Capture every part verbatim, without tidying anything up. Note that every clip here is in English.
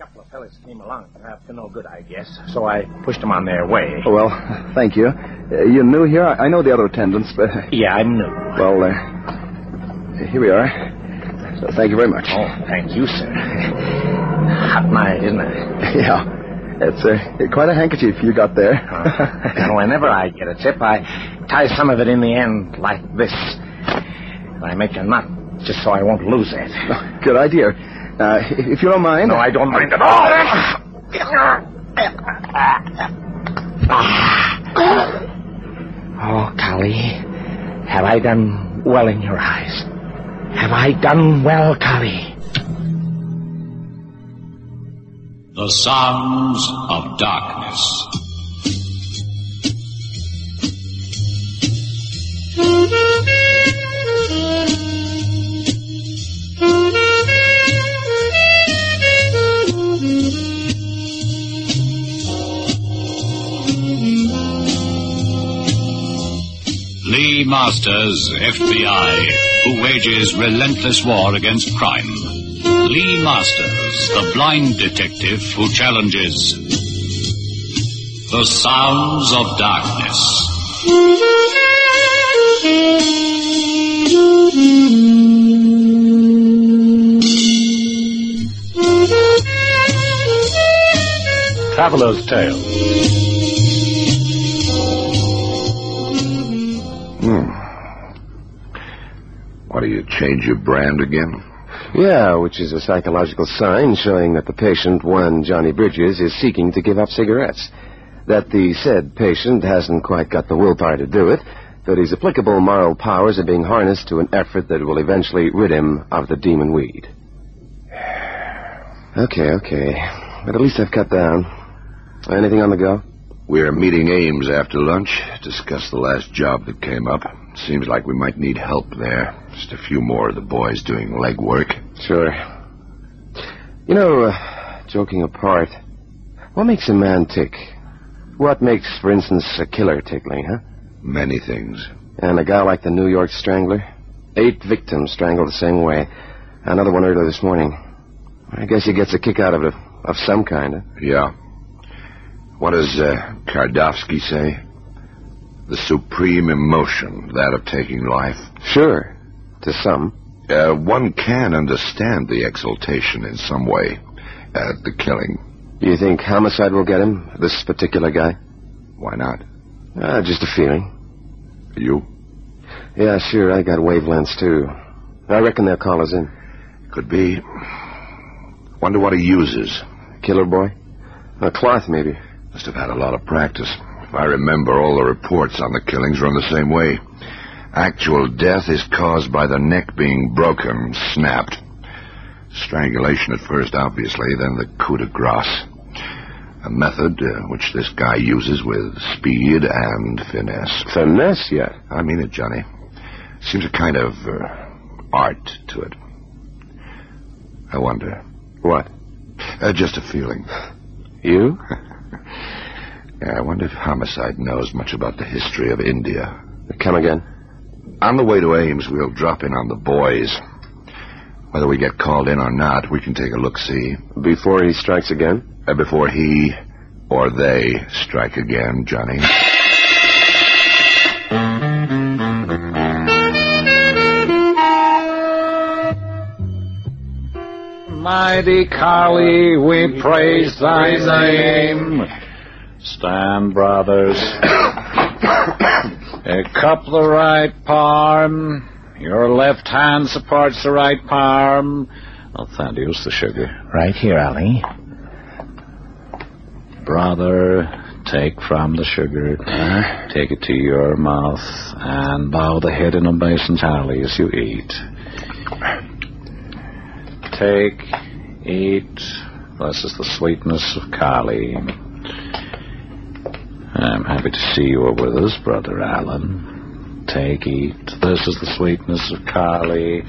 couple of fellas came along, up to no good, I guess. So I pushed them on their way. Oh, well, thank you. Uh, you're new here? I know the other attendants, but... Yeah, I'm new. Well, uh, here we are. So thank you very much. Oh, thank you, sir. Hot night, isn't it? Yeah. It's uh, quite a handkerchief you got there. uh, whenever I get a tip, I tie some of it in the end like this. I make a knot just so I won't lose it. Oh, good idea. Uh, if you don't mind... No, I don't mind at all. Oh, Kali, have I done well in your eyes? Have I done well, Kali? The Sounds of Darkness. Lee Masters, F B I, who wages relentless war against crime. Lee Masters, the blind detective who challenges the sounds of darkness. Traveler's Tale. Hmm. What, do you change your brand again? Yeah, which is a psychological sign showing that the patient, one Johnny Bridges, is seeking to give up cigarettes. That the said patient hasn't quite got the willpower to do it, but his applicable moral powers are being harnessed to an effort that will eventually rid him of the demon weed. Okay, okay. But at least I've cut down. Anything on the go? We're meeting Ames after lunch, discuss the last job that came up. Seems like we might need help there. Just a few more of the boys doing legwork. Sure. You know, uh, joking apart, what makes a man tick? What makes, for instance, a killer tick, Lee, huh? Many things. And a guy like the New York Strangler? Eight victims strangled the same way. Another one earlier this morning. I guess he gets a kick out of it, of some kind, huh? Yeah. What does uh, Kardovsky say? The supreme emotion, that of taking life. Sure, to some. Uh, one can understand the exultation in some way at the killing. You think homicide will get him, this particular guy? Why not? Uh, just a feeling. You? Yeah, sure, I got wavelengths, too. I reckon they'll call us in. Could be. Wonder what he uses. Killer boy? A cloth, maybe. Must have had a lot of practice. If I remember, all the reports on the killings run the same way. Actual death is caused by the neck being broken, snapped. Strangulation at first, obviously, then the coup de grace. A method uh, which this guy uses with speed and finesse. Finesse, yeah? I mean it, Johnny. Seems a kind of uh, art to it. I wonder. What? Uh, just a feeling. You? Yeah, I wonder if Homicide knows much about the history of India. Come again? On the way to Ames, we'll drop in on the boys. Whether we get called in or not, we can take a look-see. Before he strikes again? Uh, before he or they strike again, Johnny. Mighty Kali, we praise thy name. Stand, brothers. A cup the right palm. Your left hand supports the right palm. Oh, Thaddeus, the sugar. Right here, Ali. Brother, take from the sugar. Uh, take it to your mouth and bow the head in obeisance as you eat. Take, eat. This is the sweetness of Kali. I'm happy to see you are with us, Brother Allen. Take, eat. This is the sweetness of Kali.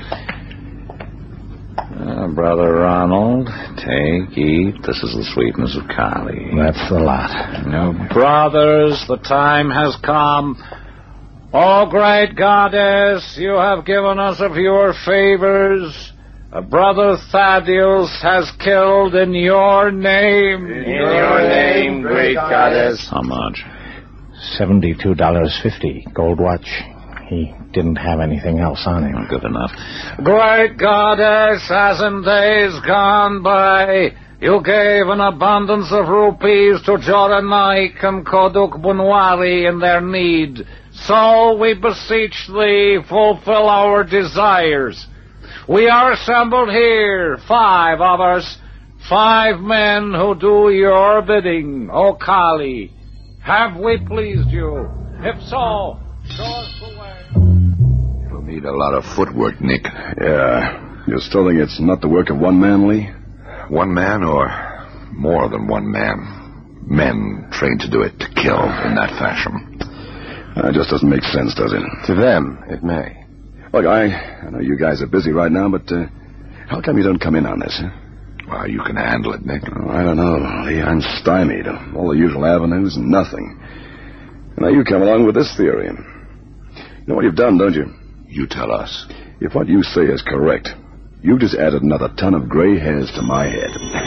Uh, Brother Ronald, take, eat. This is the sweetness of Kali. That's the lot. Now, brothers, the time has come. O great goddess, you have given us of your favors, a brother Thaddeus has killed in your name. In your name, great goddess. How much? Seventy-two dollars fifty. Gold watch. He didn't have anything else on him. Good enough. Great goddess, as in days gone by, you gave an abundance of rupees to Jora Naik and Koduk Bunwari in their need. So we beseech thee, fulfill our desires. We are assembled here, five of us, five men who do your bidding, O Kali. Have we pleased you? If so, show us the way. You'll need a lot of footwork, Nick. Yeah. You still think it's not the work of one man, Lee? One man or more than one man. Men trained to do it, to kill in that fashion. Uh, it just doesn't make sense, does it? To them, it may. Look, I, I know you guys are busy right now, but uh, how come you don't come in on this, huh? Well, you can handle it, Nick. Oh, I don't know, Lee. I'm stymied. All the usual avenues and nothing. Now you come along with this theory. You know what you've done, don't you? You tell us. If what you say is correct, you just added another ton of gray hairs to my head.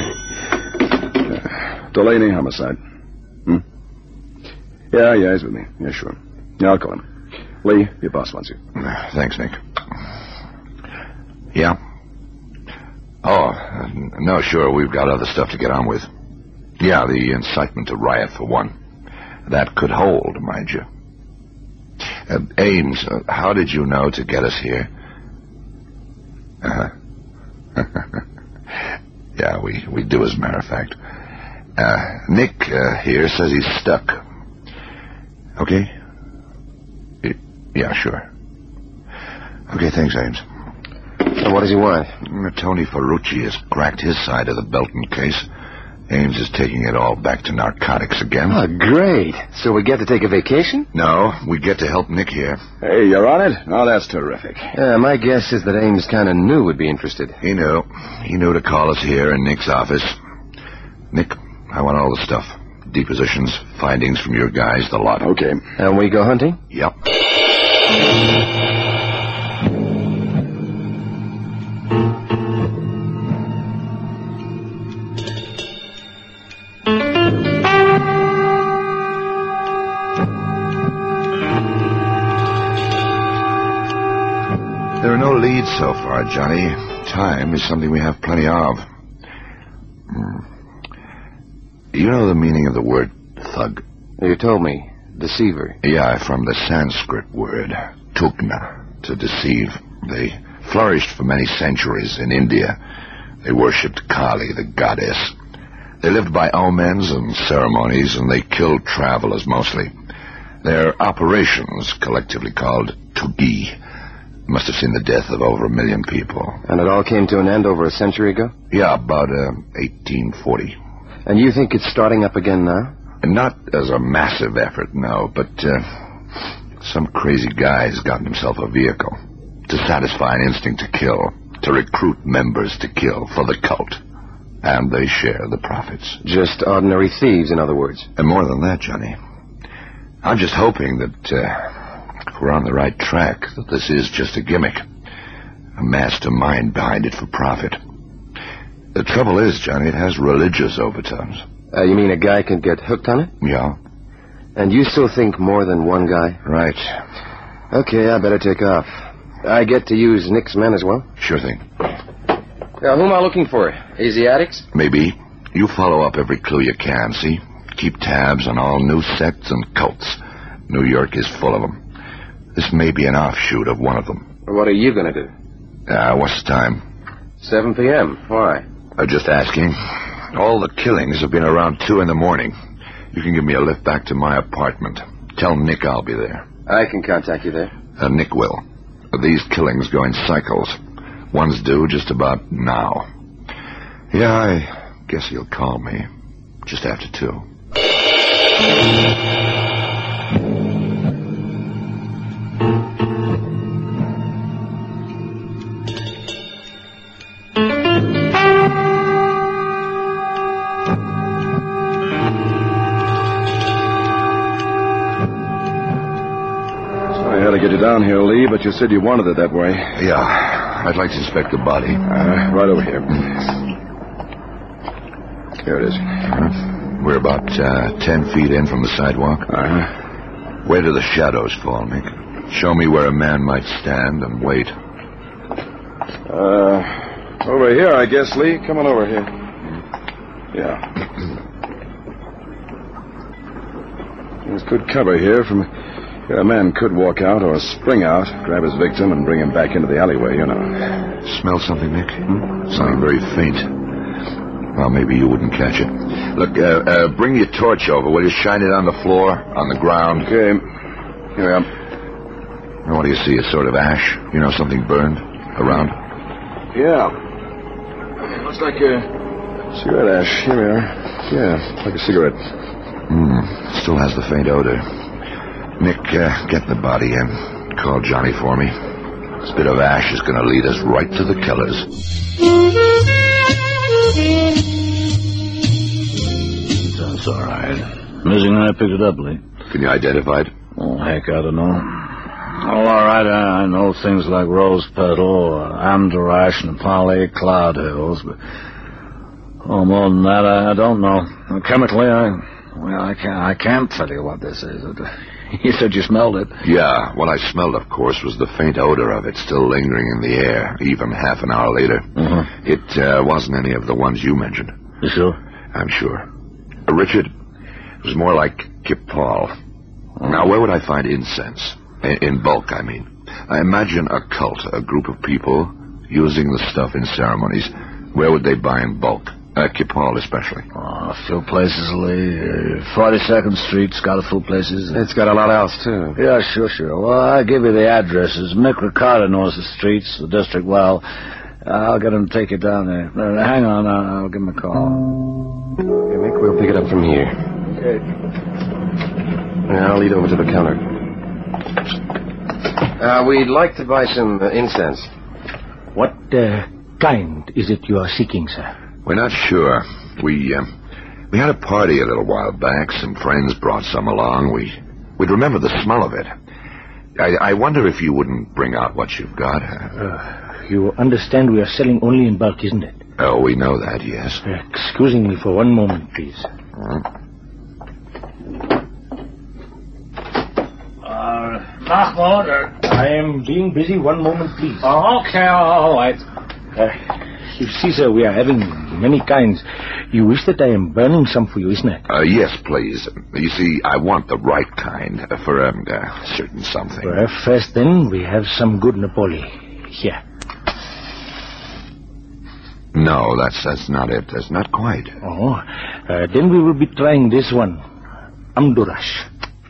uh, Delaney, homicide. Hmm? Yeah, yeah, he's with me. Yeah, sure. Yeah, I'll call him. Lee, your boss wants you. Uh, thanks, Nick. Yeah? Oh, uh, no, sure, we've got other stuff to get on with. Yeah, the incitement to riot, for one. That could hold, mind you. Uh, Ames, uh, how did you know to get us here? Uh-huh. Yeah, we, we do, as a matter of fact. Uh, Nick uh, here says he's stuck. Okay? Y- yeah, sure. Okay, thanks, Ames. So what does he want? Tony Ferrucci has cracked his side of the Belton case. Ames is taking it all back to narcotics again. Oh, great. So we get to take a vacation? No, we get to help Nick here. Hey, you're on it? Oh, that's terrific. Uh, my guess is that Ames kind of knew we'd be interested. He knew. He knew to call us here in Nick's office. Nick, I want all the stuff. Depositions, findings from your guys, the lot. Okay. And we go hunting? Yep. There are no leads so far, Johnny. Time is something we have plenty of. Hmm. You know the meaning of the word thug? You told me. Deceiver. Yeah, from the Sanskrit word, tugna, to deceive. They flourished for many centuries in India. They worshipped Kali, the goddess. They lived by omens and ceremonies, and they killed travelers mostly. Their operations, collectively called tugi, must have seen the death of over a million people. And it all came to an end over a century ago? Yeah, about uh, eighteen forty. And you think it's starting up again now? Not as a massive effort, no, but uh, some crazy guy's gotten himself a vehicle to satisfy an instinct to kill, to recruit members to kill for the cult. And they share the profits. Just ordinary thieves, in other words. And more than that, Johnny. I'm just hoping that uh, if we're on the right track, that this is just a gimmick. A mastermind behind it for profit. The trouble is, Johnny, it has religious overtones. Uh, you mean a guy can get hooked on it? Yeah. And you still think more than one guy? Right. Okay, I better take off. I get to use Nick's men as well? Sure thing. Uh, who am I looking for? Asiatics? Maybe. You follow up every clue you can, see? Keep tabs on all new sects and cults. New York is full of them. This may be an offshoot of one of them. What are you going to do? Ah, uh, what's the time? seven p.m. Why? I'm just asking. All the killings have been around two in the morning. You can give me a lift back to my apartment. Tell Nick I'll be there. I can contact you there. Uh, Nick will. These killings go in cycles. One's due just about now. Yeah, I guess he'll call me. Just after two. Sorry I had to get you down here, Lee, but you said you wanted it that way. Yeah. I'd like to inspect the body. Uh, right over here. Here it is. Uh, we're about uh, ten feet in from the sidewalk. Uh-huh. Where do the shadows fall, Nick? Show me where a man might stand and wait. Uh, over here, I guess, Lee. Come on over here. Yeah. There's good cover here. From here, a man could walk out or spring out, grab his victim, and bring him back into the alleyway, you know. Smell something, Nick? Hmm? Something very faint. Well, maybe you wouldn't catch it. Look, uh, uh, bring your torch over. Will you shine it on the floor, on the ground? Okay. Here I am. What do you see? A sort of ash? You know, something burned around? Yeah. Looks like a cigarette ash. Here we are. Yeah, like a cigarette. Hmm. Still has the faint odor. Nick, uh, get the body in. Call Johnny for me. This bit of ash is going to lead us right to the killers. That's all right. Missing I picked it up, Lee. Can you identify it? Oh, heck, I don't know. Oh, all right, I, I know things like Rose Petal, uh, Amdarash, and Polly Cloud Hills, but oh, more than that, I, I don't know. Uh, chemically, I well, I can't I can't tell you what this is. It, you said you smelled it. Yeah, what I smelled, of course, was the faint odor of it still lingering in the air, even half an hour later. Mm-hmm. It uh, wasn't any of the ones you mentioned. You sure? I'm sure. Uh, Richard, it was more like Kipal. Oh. Now, where would I find incense? In, in bulk, I mean. I imagine a cult, a group of people using the stuff in ceremonies. Where would they buy in bulk? Uh, Kipal, especially. Oh, a few places, Lee. Uh, forty-second Street's got a few places. It's got a lot else, too. Yeah, sure, sure. Well, I'll give you the addresses. Mick Ricardo knows the streets, the district well. I'll get him to take you down there. Uh, hang on, I'll, I'll give him a call. Okay, Mick, we'll pick it up from here. Okay. Yeah, I'll lead over to the counter. Uh, we'd like to buy some uh, incense. What uh, kind is it you are seeking, sir? We're not sure. We uh, we had a party a little while back. Some friends brought some along. We, we'd remember the smell of it. I, I wonder if you wouldn't bring out what you've got. Uh, you understand we are selling only in bulk, isn't it? Oh, we know that, yes. Uh, excusing me for one moment, please. Uh-huh. Uh, Mahmoud, uh, I am being busy. One moment, please. Oh, okay, all right. Uh, you see, sir, we are having many kinds. You wish that I am burning some for you, isn't it? Uh, yes, please. You see, I want the right kind uh, for a um, uh, certain something. Well, first, then, we have some good Napoli. Here. No, that's that's not it. That's not quite. Oh, uh, then we will be trying this one. Amdurash.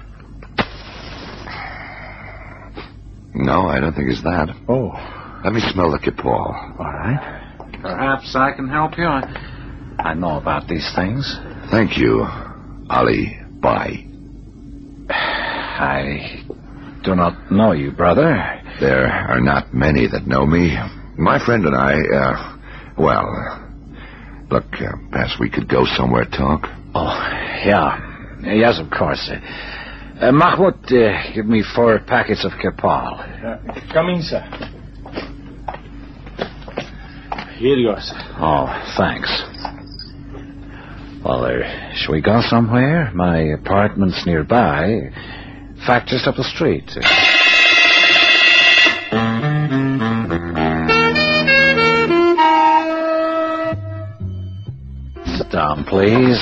No, I don't think it's that. Oh. Let me smell the Kipal. All right. Perhaps I can help you. I, I know about these things. Thank you, Ali Bai. I do not know you, brother. There are not many that know me. My friend and I, uh, well, look, uh, perhaps we could go somewhere to talk. Oh, yeah. Yes, of course. Uh, Mahmoud, uh, give me four packets of Kipal. Uh, come in, sir. Here you are, sir. Oh, thanks. Well, uh, shall we go somewhere? My apartment's nearby. In fact, just up the street. Sit down, please.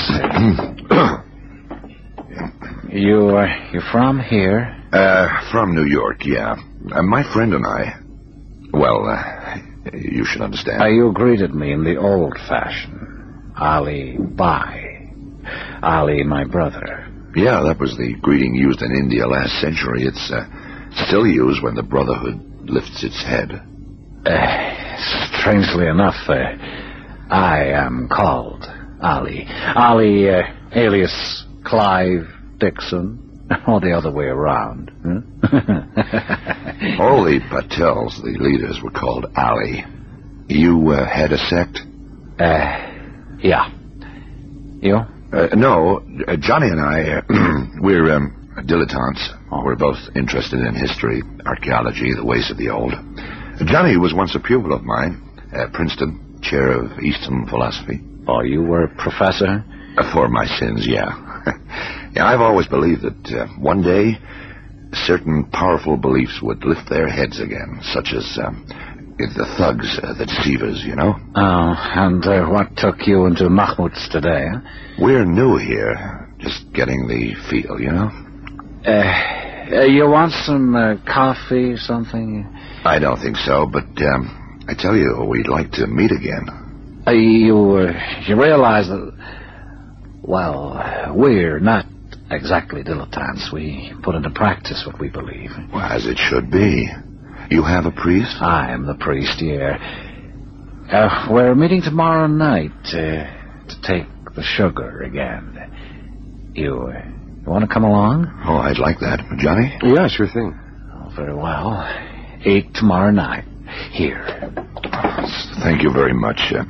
you, uh, you from here? Uh, from New York, yeah. Uh, my friend and I, well, uh, you should understand. Uh, you greeted me in the old fashion. Ali Bai. Ali, my brother. Yeah, that was the greeting used in India last century. It's uh, still used when the Brotherhood lifts its head. Uh, strangely enough, uh, I am called Ali. Ali, uh, alias Clive Dixon. Or the other way around. Huh? All the Patels, the leaders, were called Ali. You uh, had a sect? Uh, yeah. You? Uh, no, uh, Johnny and I, uh, we're um, dilettantes. Oh. We're both interested in history, archaeology, the ways of the old. Johnny was once a pupil of mine at Princeton, chair of Eastern philosophy. Oh, you were a professor? Uh, for my sins, yeah. Yeah, I've always believed that uh, one day certain powerful beliefs would lift their heads again, such as um, the thugs uh, that deceive us, you know? Oh, and uh, what took you into Mahmoud's today? Huh? We're new here, just getting the feel, you know? Uh, uh, you want some uh, coffee or something? I don't think so, but um, I tell you, we'd like to meet again. Uh, you, uh, you realize that, well, we're not exactly dilettantes. We put into practice what we believe. Well, as it should be. You have a priest? I am the priest, yeah. Uh, we're meeting tomorrow night uh, to take the sugar again. You, uh, you want to come along? Oh, I'd like that. Johnny? Yeah, sure thing. Oh, very well. Eight tomorrow night. Here. Thank you very much. Uh,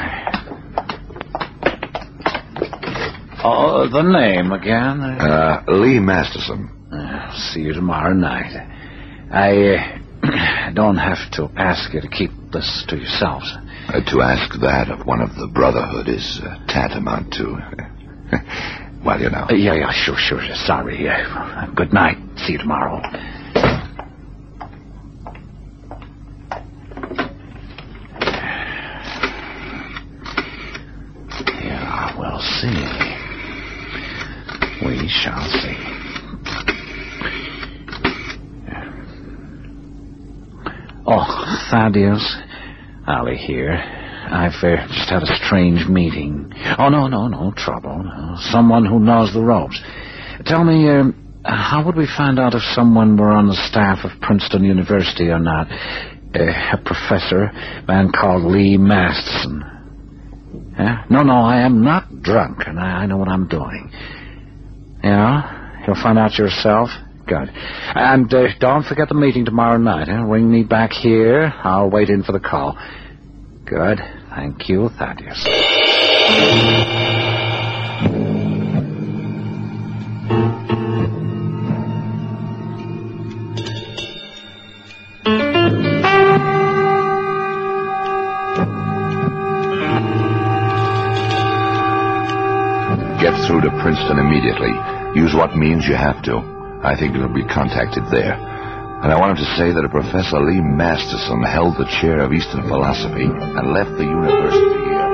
oh, the name again? Uh, Lee Masterson. Uh, see you tomorrow night. I uh, don't have to ask you to keep this to yourselves. Uh, to ask that of one of the Brotherhood is uh, tantamount to... well, you know. Uh, yeah, yeah, sure, sure. Sorry. Uh, good night. See you tomorrow. Yeah, we'll see. We shall see. Oh, Thaddeus. Allie here. I've uh, just had a strange meeting. Oh, no, no, no trouble. No. Someone who knows the ropes. Tell me, uh, how would we find out if someone were on the staff of Princeton University or not? Uh, a professor, a man called Lee Masterson. Yeah? No, no, I am not drunk, and I, I know what I'm doing. Yeah? You'll find out yourself? Good. And uh, don't forget the meeting tomorrow night. Eh? Ring me back here. I'll wait in for the call. Good. Thank you, Thaddeus. Get through to Princeton immediately. Use what means you have to. I think it'll be contacted there. And I wanted to say that a Professor Lee Masterson held the chair of Eastern philosophy and left the university here.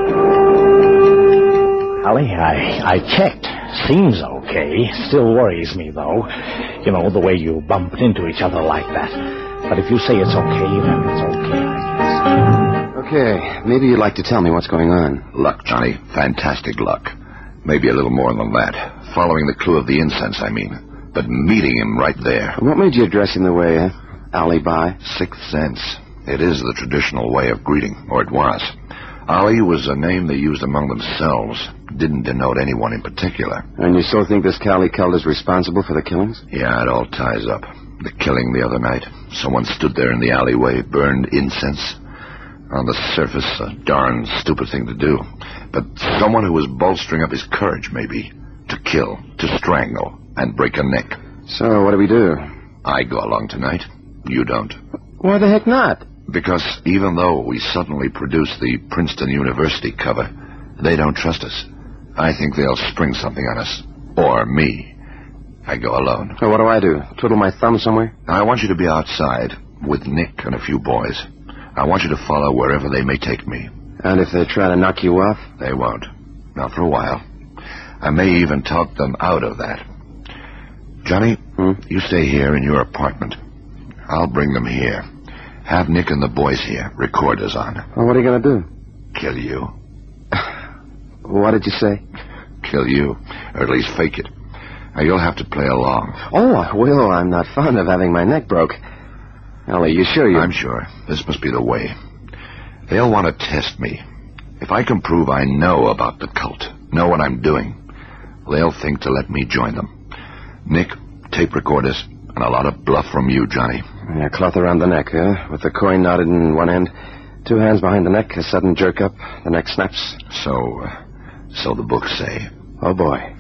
Allie, I, I checked. Seems okay. Still worries me, though. You know, the way you bumped into each other like that. But if you say it's okay, then it's okay, I guess. Okay, maybe you'd like to tell me what's going on. Luck, Johnny. Fantastic luck. Maybe a little more than that. Following the clue of the incense, I mean. But meeting him right there. What made you address him the way, eh? Alibi? Sixth sense. It is the traditional way of greeting, or it was. Ali was a name they used among themselves. Didn't denote anyone in particular. And you still think this Cali Cult is responsible for the killings? Yeah, it all ties up. The killing the other night. Someone stood there in the alleyway, burned incense. On the surface, a darn stupid thing to do. But someone who was bolstering up his courage, maybe. To kill, to strangle, and break a neck. So, what do we do? I go along tonight. You don't. Why the heck not? Because even though we suddenly produce the Princeton University cover, they don't trust us. I think they'll spring something on us. Or me. I go alone. So what do I do? Twiddle my thumb somewhere? I want you to be outside with Nick and a few boys. I want you to follow wherever they may take me. And if they try to knock you off? They won't. Not for a while. I may even talk them out of that. Johnny, hmm? you stay here in your apartment. I'll bring them here. Have Nick and the boys here. Recorders on. Well, what are you going to do? Kill you. What did you say? Kill you. Or at least fake it. Now, you'll have to play along. Oh, I will. I'm not fond of having my neck broke. Ellie, you sure you... I'm sure. This must be the way. They'll want to test me. If I can prove I know about the cult, know what I'm doing, they'll think to let me join them. Nick, tape recorders, and a lot of bluff from you, Johnny. Yeah, cloth around the neck, huh? With the coin knotted in one end. Two hands behind the neck, a sudden jerk up, the neck snaps. So, uh, so the books say. Oh, boy.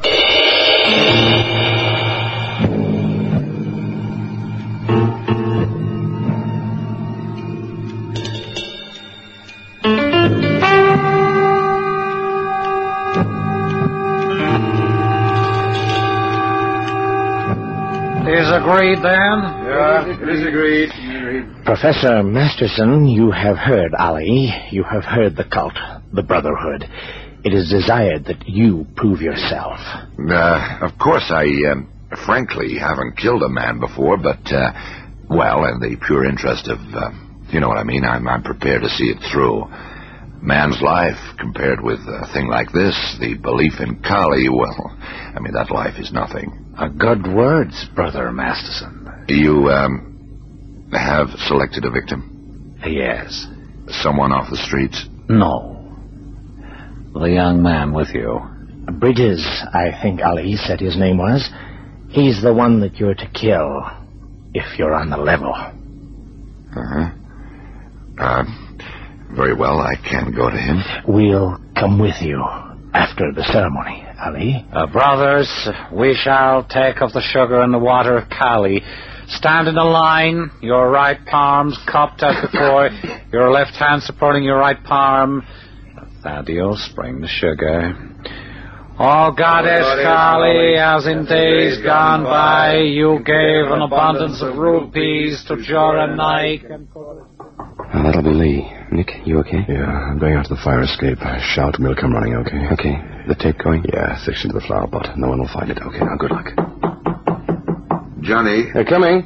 agreed then? Yeah, it is agreed. Professor Masterson, you have heard Ali. You have heard the cult, the Brotherhood. It is desired that you prove yourself. Uh, of course, I, um, frankly, haven't killed a man before, but, uh, well, in the pure interest of, uh, you know what I mean, I'm, I'm prepared to see it through. Man's life, compared with a thing like this, the belief in Kali, well, I mean, that life is nothing. Uh, good words, Brother Masterson. You, um, have selected a victim? Yes. Someone off the streets? No. The young man with you. Bridges, I think Ali said his name was. He's the one that you're to kill, if you're on the level. Uh-huh. Uh, very well, I can go to him. We'll come with you after the ceremony, Ali. Uh, brothers, we shall take of the sugar and the water of Kali. Stand in a line, your right palms cupped as before, your left hand supporting your right palm. Thaddeus, bring the sugar. Oh, Goddess Kali, as in days gone by, you gave an abundance of rupees to Jorah Naik. Oh, that'll be Lee. Nick, you okay? Yeah, I'm going out to the fire escape. Shout and we'll come running, okay? Okay. The tape going? Yeah, section to the flower pot. No one will find it. Okay, now good luck. Johnny? They're coming.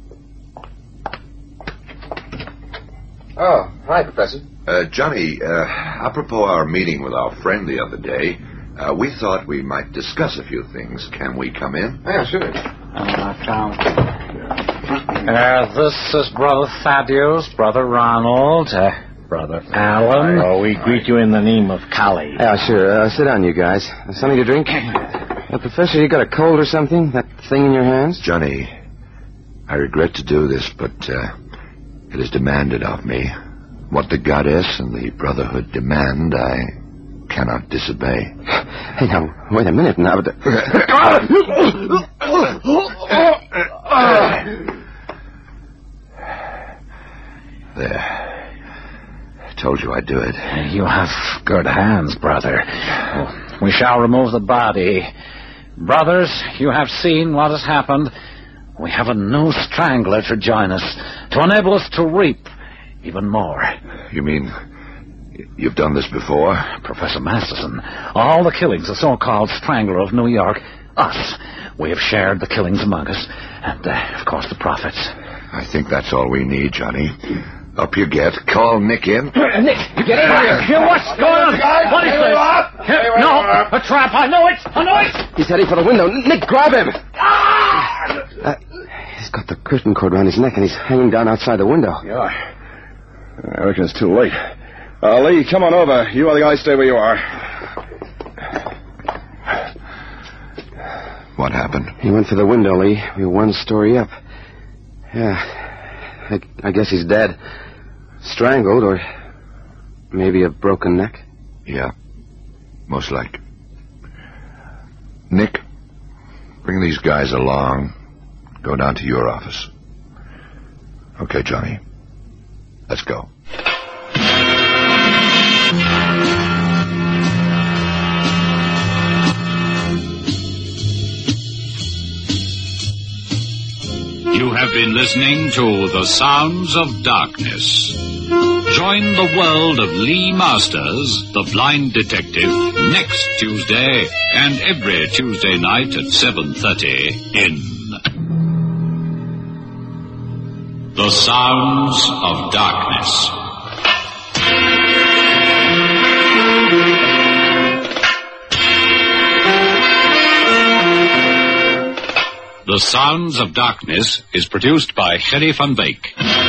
Oh, hi, Professor. Uh, Johnny, uh, apropos our meeting with our friend the other day, uh, we thought we might discuss a few things. Can we come in? Yeah, sure. Uh, uh, this is Brother Thaddeus, Brother Ronald, uh, Brother Alan. Oh, we greet you in the name of Kali. Yeah, sure. Uh, sit down, you guys. Uh, something to drink? Uh, Professor, you got a cold or something? That thing in your hands? Johnny, I regret to do this, but uh, it is demanded of me. What the Goddess and the Brotherhood demand, I cannot disobey. Hey, now, wait a minute now. But There. I told you I'd do it. You have good hands, brother. We shall remove the body. Brothers, you have seen what has happened. We have a new strangler to join us, to enable us to reap even more. You mean you've done this before? Professor Masterson, all the killings, the so-called Strangler of New York, us. We have shared the killings among us, and, uh, of course, the profits. I think that's all we need, Johnny. Up you get. Call Nick in. Nick, get in here. Here, what's going on? What is this? Here, no, a trap. I know it. I know it. he's heading for the window. Nick, grab him. Ah! Uh, he's got the curtain cord around his neck, and he's hanging down outside the window. Yeah. I reckon it's too late. Uh, Lee, come on over. You other guys stay where you are. What happened? He went for the window, Lee. We were one story up. Yeah. I, I guess he's dead. Strangled, or maybe a broken neck. Yeah. Most like. Nick, bring these guys along. Go down to your office. Okay, Johnny. Let's go. You have been listening to The Sounds of Darkness. Join the world of Lee Masters, the blind detective, next Tuesday and every Tuesday night at seven thirty in The Sounds of Darkness. The Sounds of Darkness is produced by Gerry van Beek.